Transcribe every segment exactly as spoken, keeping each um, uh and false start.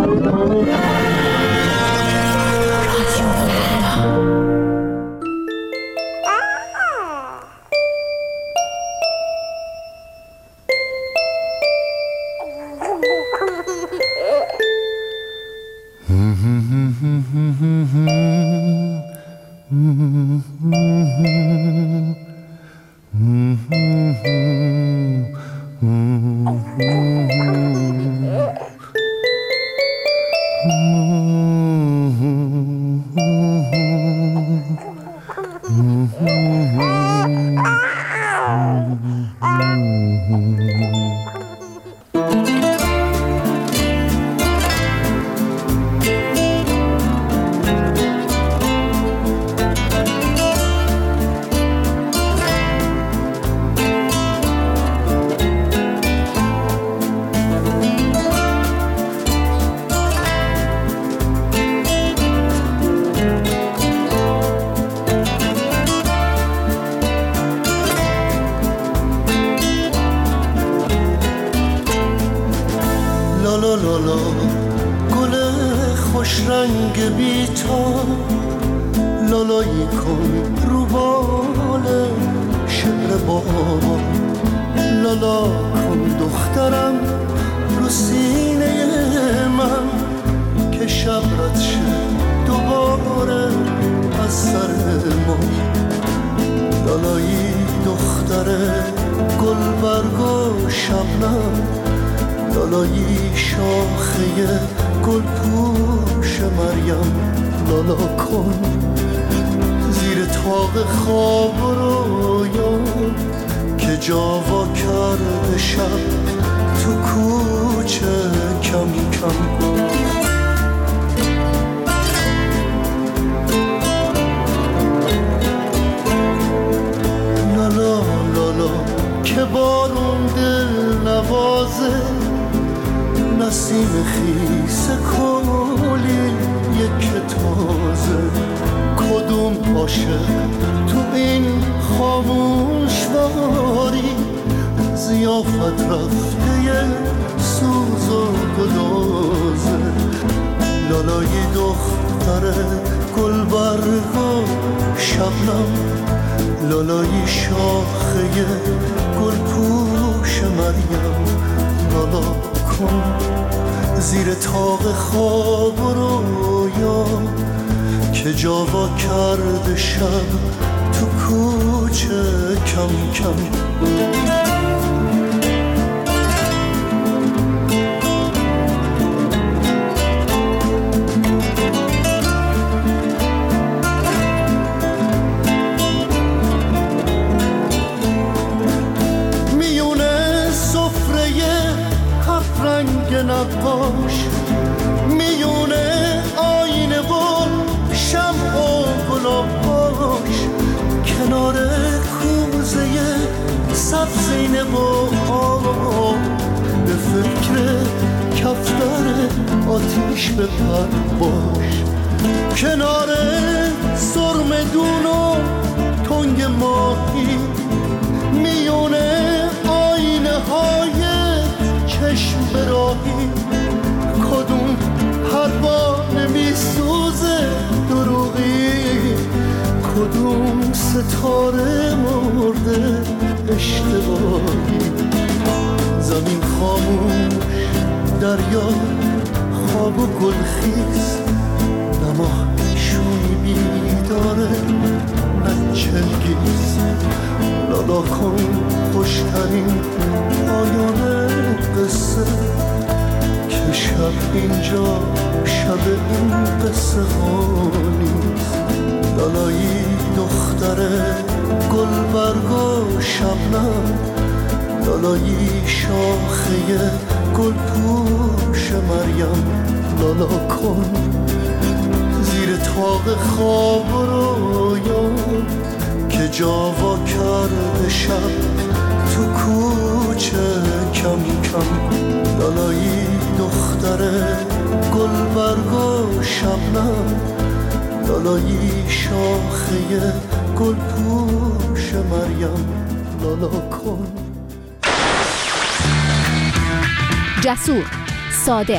جسور، صادق،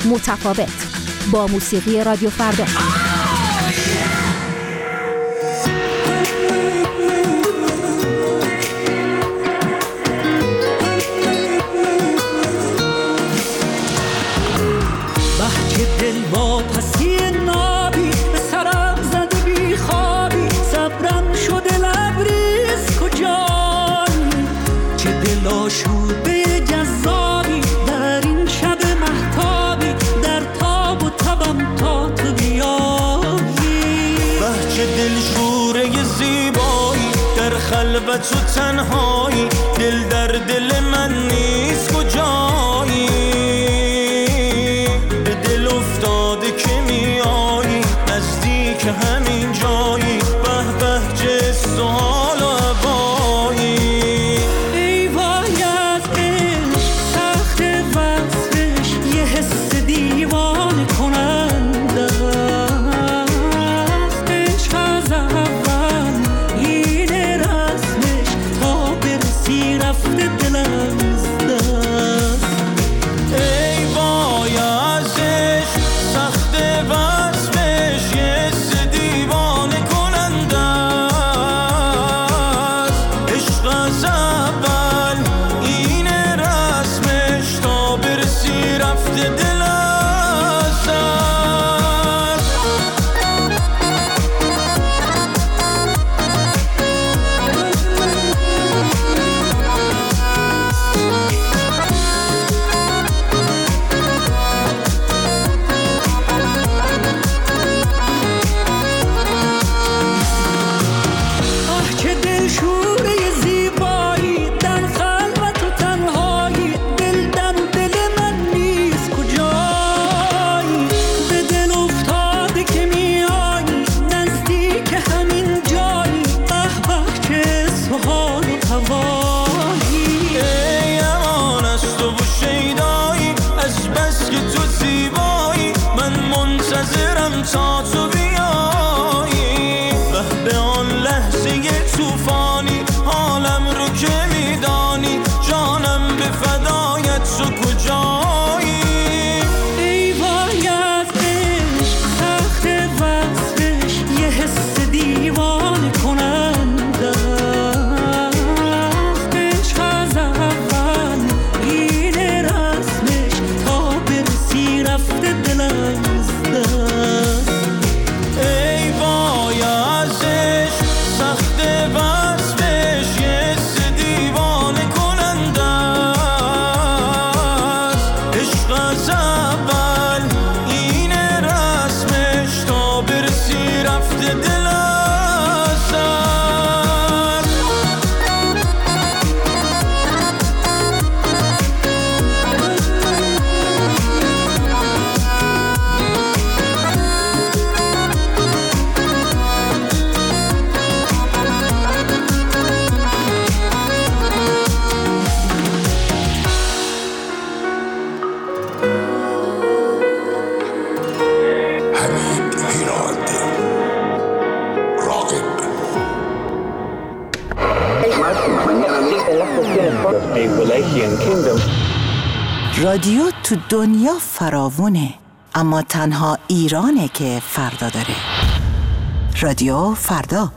متفاوت با موسیقی رادیو فردا. خلوت و تنهایی، دل در دل من نیست کجایی، به دل افتاده که میایی نزدیک همین جایی، به به چه سوال و هوایی. ای وای از عشق سخت وصفش، یه حس دیوانه کننده است. عشق از اول این رسمش تا برسی رفته دلم از دست. ای وای از عشق سخت وصفش، یه حس دیوانه کننده است. عشق از اول این رسمش تا برسی رفته دل از دست. آه که دلشوره زیبایی، در خلوت و تنهایی، دل در دل من نیست کجایی، به دل افتاده که میایی نزدیک همین جایی، به به چه سوال و هوایی. ای امان از تو و شیدایی، از بس که تو زیبایی من منتظرم تا تو بیایی، به به آن لحظه توفانی حالم رو که میدانی، جانم به فدایت تو کجایی. ای وای از عشق سخت وصفش، یه حس دیوانه کننده است. عشق از اول این رسمش تا برسی رفته دلم از دست. ای وای از عشق سخت وصفش، یه حس دیوانه کننده است. عشق از اول این رسمش تا برسی رفته دل از دست. حمید هیراد، راقب. رادیو تو دنیا فراوونه، اما تنها ایرانه که فردا داره. رادیو فردا.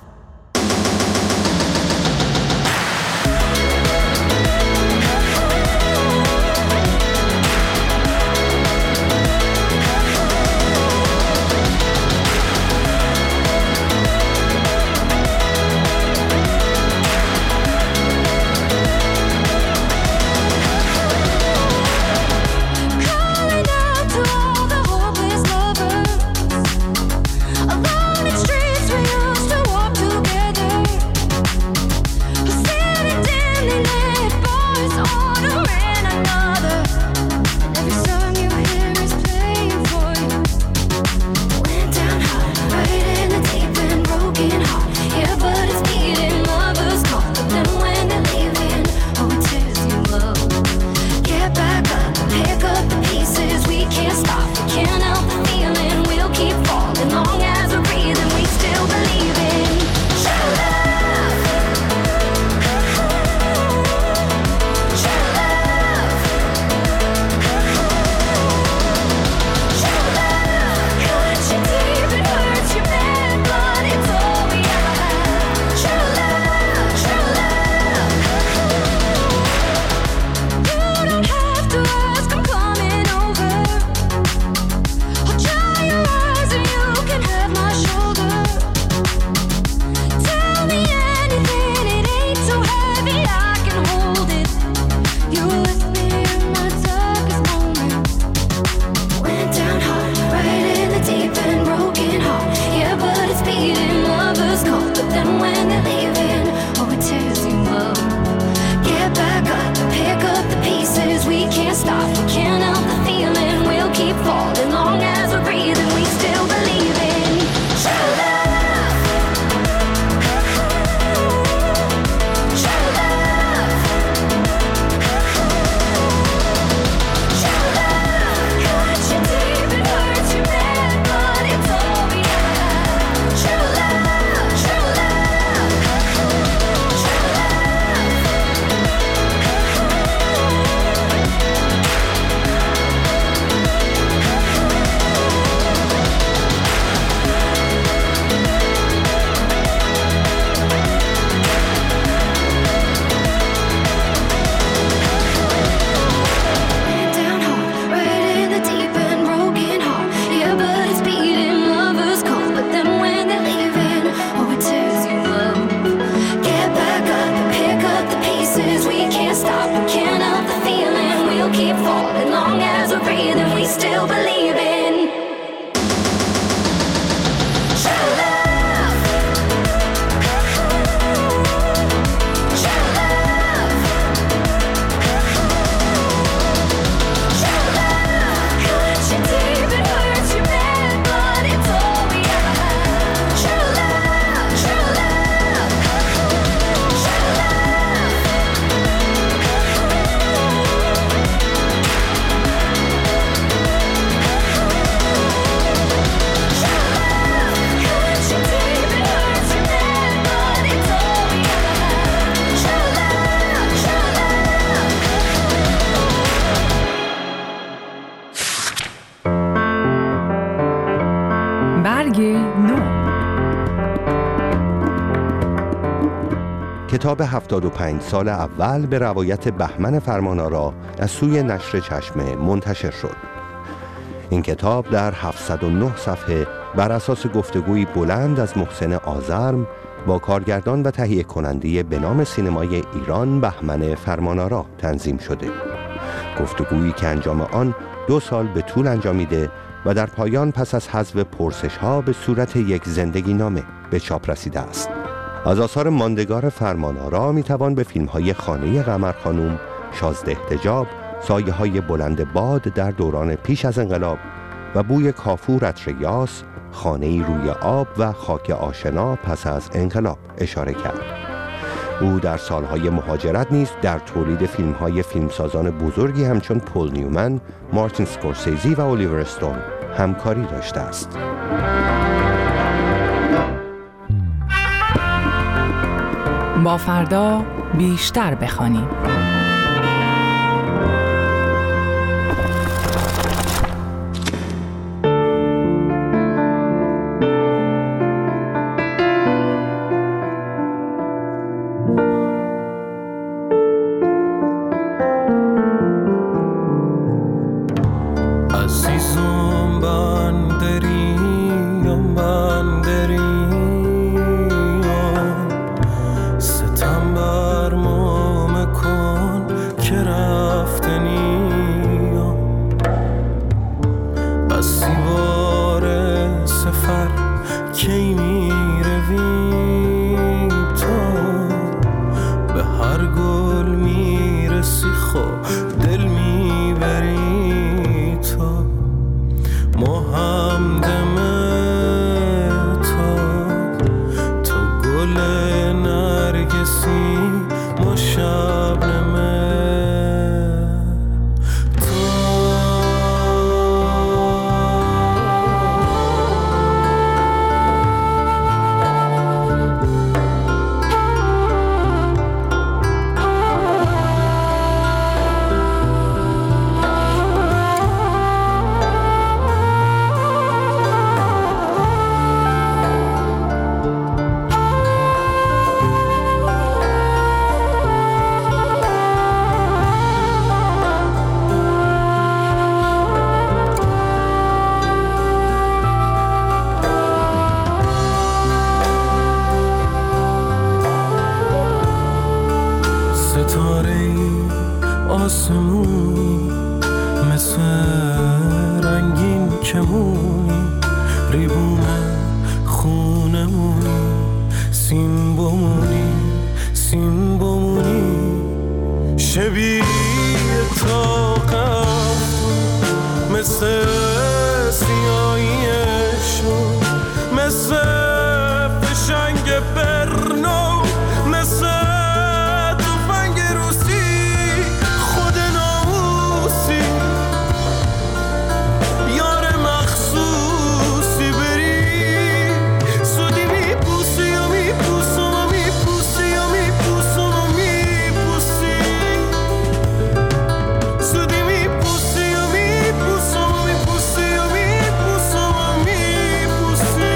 Calling out to all the hopeless lovers, alone in streets we used to walk together. Sitting dimly lit boys ordering another, and every song you hear is playing for you. Went down hard, right in the deep end, broken heart. Yeah, but it's beating lovers call, but then when they're leaving, oh it tears you up. Get back up, pick up the pieces. We can't stop, we can't help the feeling. We'll keep falling long as we're breathing. We still believe in true love. True love. برگ نو. کتاب هفتاد و پنج سال اول به روایت بهمن فرمانآرا از سوی نشر چشمه منتشر شد. این کتاب در هفتصد و نه صفحه بر اساس گفتگوی بلند از محسن آزرم با کارگردان و تهیه کننده به نام سینمای ایران بهمن فرمانآرا تنظیم شده. گفتگویی که انجام آن دو سال به طول انجامیده و در پایان پس از حذف پرسش‌ها به صورت یک زندگی نامه به چاپ رسیده است. از آثار ماندگار فرمانآرا میتوان به فیلم‌های خانه قمرخانوم، شازده احتجاب، سایه‌های بلند باد در دوران پیش از انقلاب و بوی کافور عطر یاس، خانه‌ای روی آب و خاک آشنا پس از انقلاب اشاره کرد. او در سالهای مهاجرت نیز در تولید فیلم‌های فیلمسازان بزرگی همچون پول نیومن، مارتین اسکورسیزی و الیور استون همکاری داشته است. با فردا بیشتر بخوانیم. آسمونی مثل رنگین کمونی، ریبونه خونمونی، سین بمونی سین بمونی، شبیه طاقت مثل سیاهیشون، مثل فشنگ برنو، مثل تفنگ روسی، خود ناموسی، یار مخصوصی بری، سودی میپوسی و میپوسم و میپوسی و میپوسم و میپوسی، سودی میپوسی و میپوسم و میپوسی و میپوسم و میپوسی.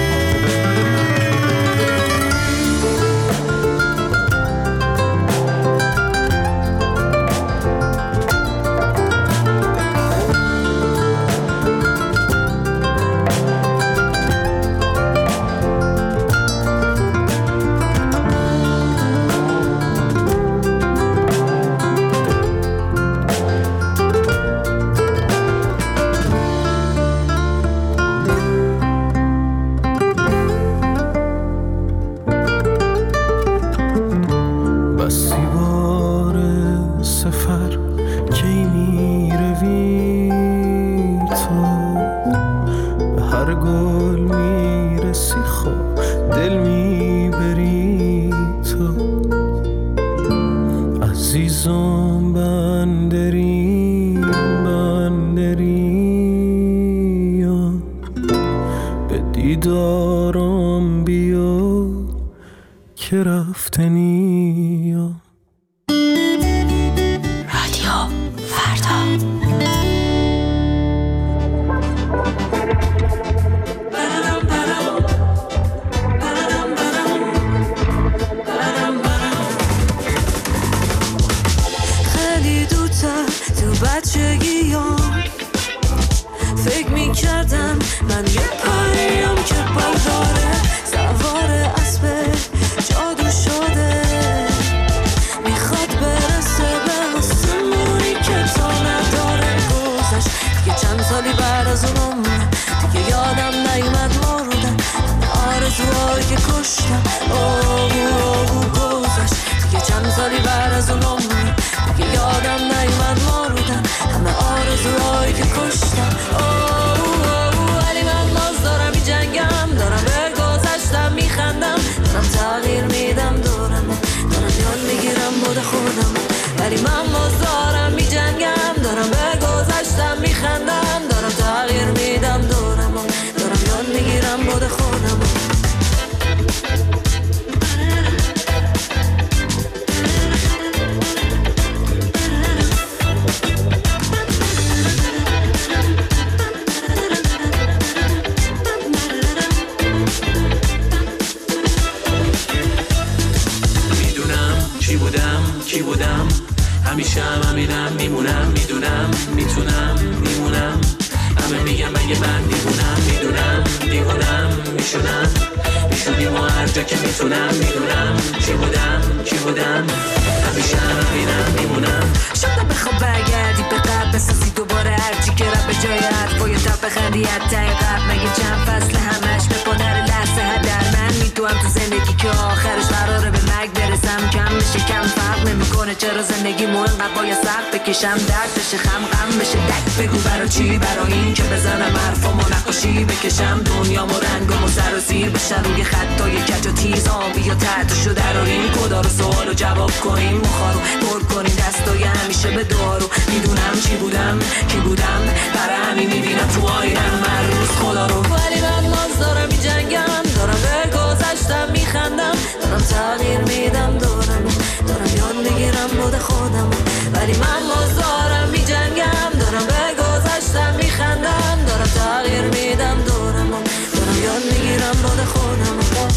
بسی بار سفر کی میروی تو، به هر گل میرسی خب دل میبری تو، عزیزم بندری بندری، به دیدارم بیا که رفتنی. رادیو فردا. فکر میکردم من یه پریم که برداره سوار اسب جادو شده، میخواد برسه به آسمونی که تا نداره. گذشت دیگه چند سالی بعد از اون عمرم، دیگه یادم نیومد مردم آرزوهایی که کشتم. اوه اوه گذشت دیگه چند سالی بعد از اون عمرم، دیگه یادم نیومد مردم همه آرزوهایی که کشتم. اوه ولی من باز دارم می جنگم، دارم به گذشتم میخندم، دارم تغییر میدم دورم، دارم یاد میگیرم بود خودم. ولی من باز دارم می جنگم، دارم به گذشتم میخندم، دارم تغییر میدم دورم، دارم یاد میگیرم بود خودم. کی بودم همیشه هم همینم میمونم، میدونم میتونم میمونم، همه میگم مگه من دیوونم، میدونم دیوونم میشونم میشونیم و هر جا که میتونم، میدونم چی بودم کی بودم همیشه هم همینم میمونم. شاید بخواب برگردی به قبل بسازی دوباره هرچی که رب به جای حرفای تب بخندی حتی قبل، مگه چند فصل همش به پادر لحظه هدر من میتونم تو زندگی که آخرش قراره به مرگ برسم. کم میشه کم فرق نمیکنه چرا زندگی مو انقدر باید سخت بکشم، درد بشه خم غم بشه دک بگو برا چی، برا این که بزنم حرفامو نقاشی بکشم دنیامو رنگامو سر و زیر بشن روی خطای کج و تیز آبی و تحتشو دراریم، کدا رو سوال و جواب کنیم، مخارو پر کنیم دستای همیشه به دارو. میدونم چی بودم کی بودم برای همین میبینم تو آینم هر روز خدا رو. ولی من باز دارم می جنگم، دارم به گذشتم میخندم، دارم تغییر میدم دورم، دارم یاد میگیرم بود خودم. ولی من باز دارم می جنگم، دارم به گذشتم میخندم، دارم تغییر میدم دورم، دارم یاد میگیرم بود خودم.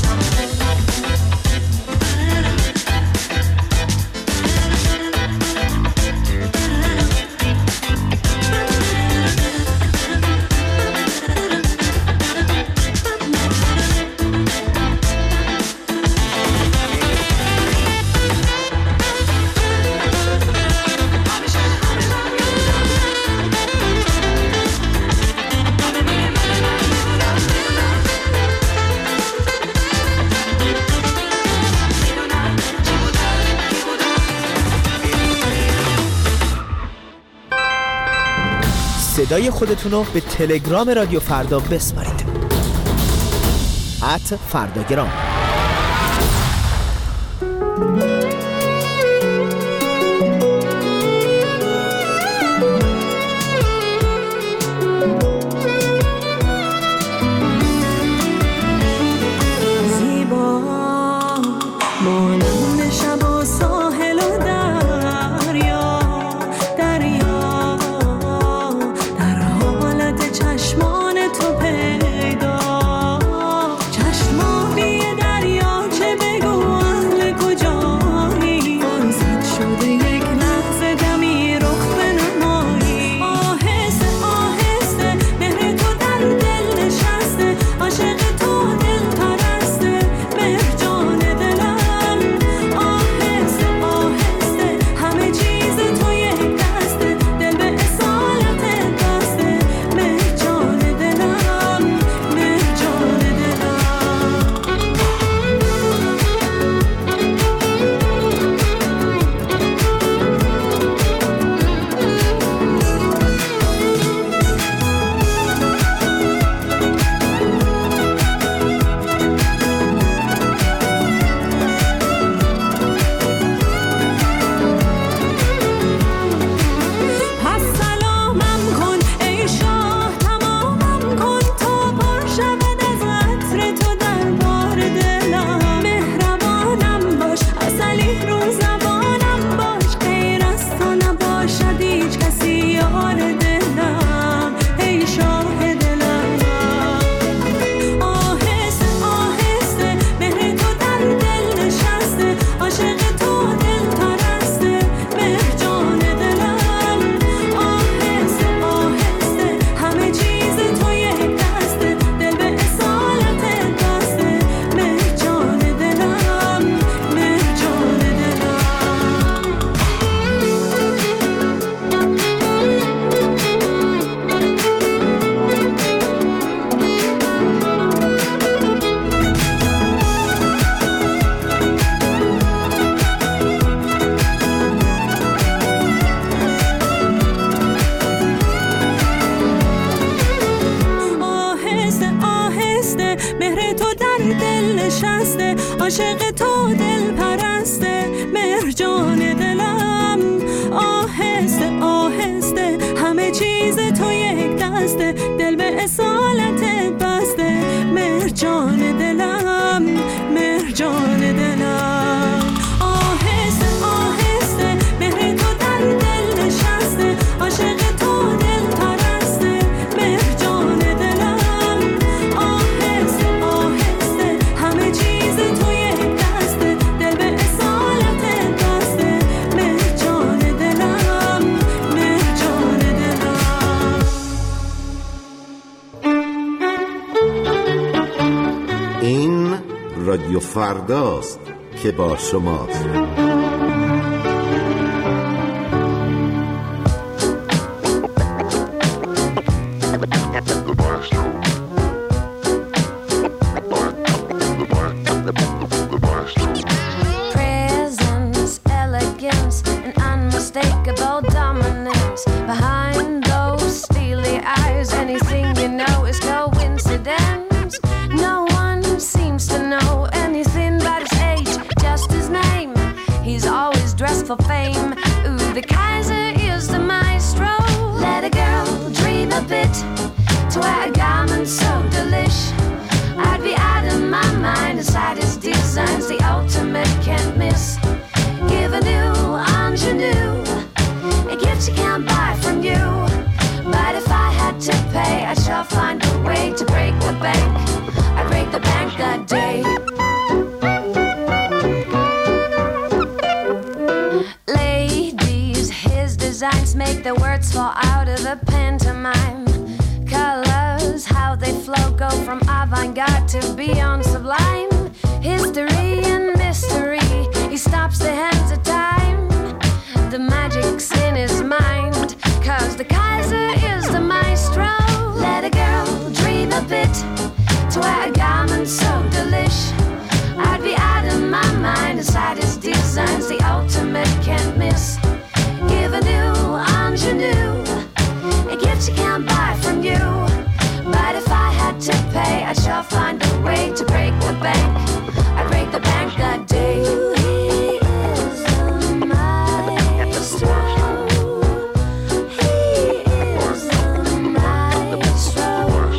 صدای خودتون رو به تلگرام رادیو فردا بسپارید. ات فرداگرام. زیبا مانند شب و ساحل و دریا، دریا در حالت چشمان تو پیدا، چشمانی دریا چه بگو اهل کجا مهر تو در دل نشسته، عاشق تو دل پرسته، مهر جان دلم. آهسته آهسته همه چیز تو یک دسته، دل به اصالت بسته، مهر جان دلم، مهر جان دلم. آهسته آهسته مهر تو در دل نشسته، عاشق تو دل پرسته، مهر جان دلم. آهسته آهسته همه چیز تو یک دسته، دل به اصالت بسته، مهر جان دلم، مهر جان دلم. این رادیو فرداست که با شماست. Presence, elegance, and unmistakable dominance. Behind those steely eyes, anything you know is coincidence. No one seems to know anything about his age, just his name. He's always dressed for fame. Ooh, the Kaiser is the maestro. Let a girl dream a bit to wear a garment so delish. I'd be out of my mind inside his designs, the ultimate can't miss. Give a new ingenue, a gift you can't buy from you. But if I had to pay, I'd sure find a way to break the bank. I'd break the bank that day. Ladies, his designs make the words fall out of the pantomime. Colors, how they flow, go from avant-garde to beyond sublime. History and mystery, he stops the hands of time. The magic's in his mind, cause the Kaiser is the maestro. Let a girl dream a bit to wear a garment so delish. I'd be out of my mind inside his designs, the ultimate can't miss. Give a new ingenue, a gift you can't buy from you. But if I had to pay, I'd sure find a way to break the bank. I'd break the bank that day. He is the maestro. He is the maestro.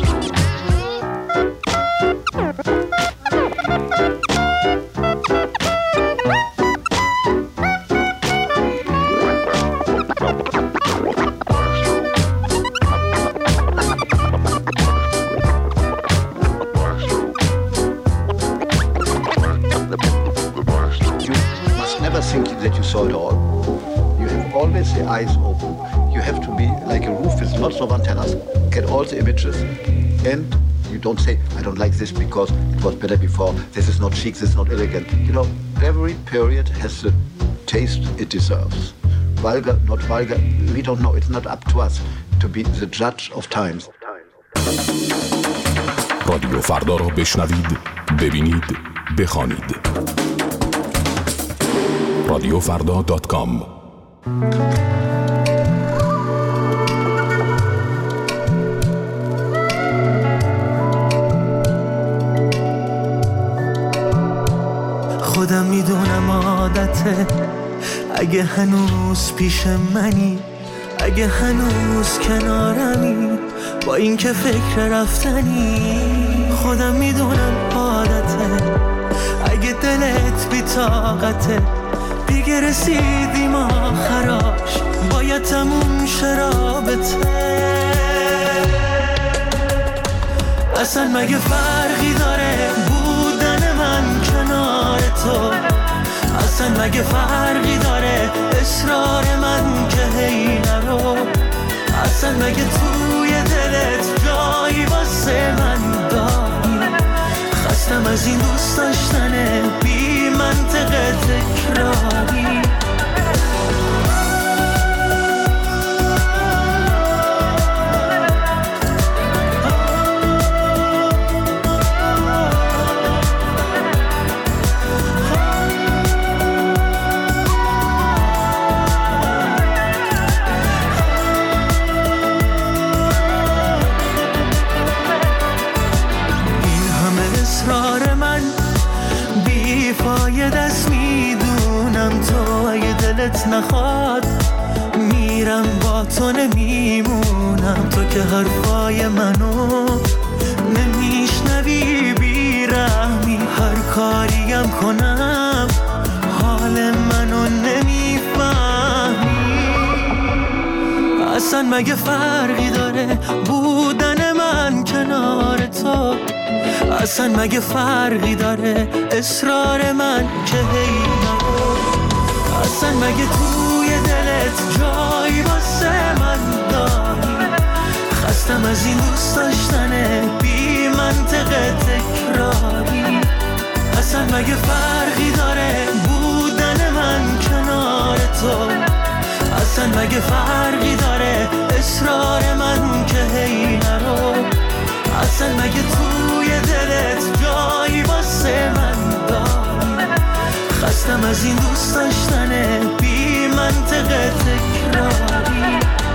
That you saw it all. You have always the eyes open. You have to be like a roof with lots of antennas, get all the images, and you don't say, I don't like this because it was better before, this is not chic, this is not elegant. You know, every period has the taste it deserves. Vulgar, not vulgar, we don't know. It's not up to us to be the judge of times. رادیو فردا را بشنوید، ببینید، بخوانید. رادیو فردا دات کام. خودم میدونم عادته، اگه هنوز پیش منی، اگه هنوز کنارمی، با این که فکر رفتنی. خودم میدونم عادته، اگه دلت بی طاقته، دیگه رسیدیم آخراش، باید تموم شه رابطه. اصلا مگه فرقی داره بودن من کنار تو؟ اصلا مگه فرقی داره اصرار من که هی نرو؟ اصلا مگه توی دلت جایی واسه من داری؟ خستم از این دوست داشتن بی منطق تکراری. دلت نخواد میرم با تو نمیمونم، تو که حرفای منو نمیشنوی بیرحمی، هر کاریم کنم حال منو نمیفهمی. اصلا مگه فرقی داره بودن من کنار تو؟ اصلا مگه فرقی داره اصرار من که هی نرو؟ اصلا مگه توی دلت جایی واسه من داری؟ خستم از این دوست داشتن بی منطق تکراری. اصلا مگه فرقی داره بودن من کنار تو؟ اصلا مگه فرقی داره اصرار من که هی نرو؟ اصلا مگه توی دلت جایی واسه من داری؟ خستم از این دوست داشتن بی منطق تکراری.